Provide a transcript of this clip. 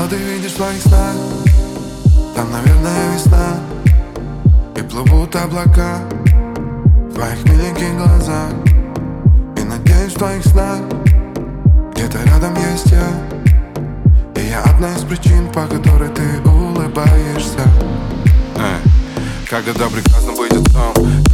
что ты видишь в своих снах. Там, наверное, весна, и плывут облака в твоих миленьких глазах. И надеюсь, в твоих снах где-то рядом есть я. И я одна из причин, по которой ты улыбаешься. Когда приказано быть отцом,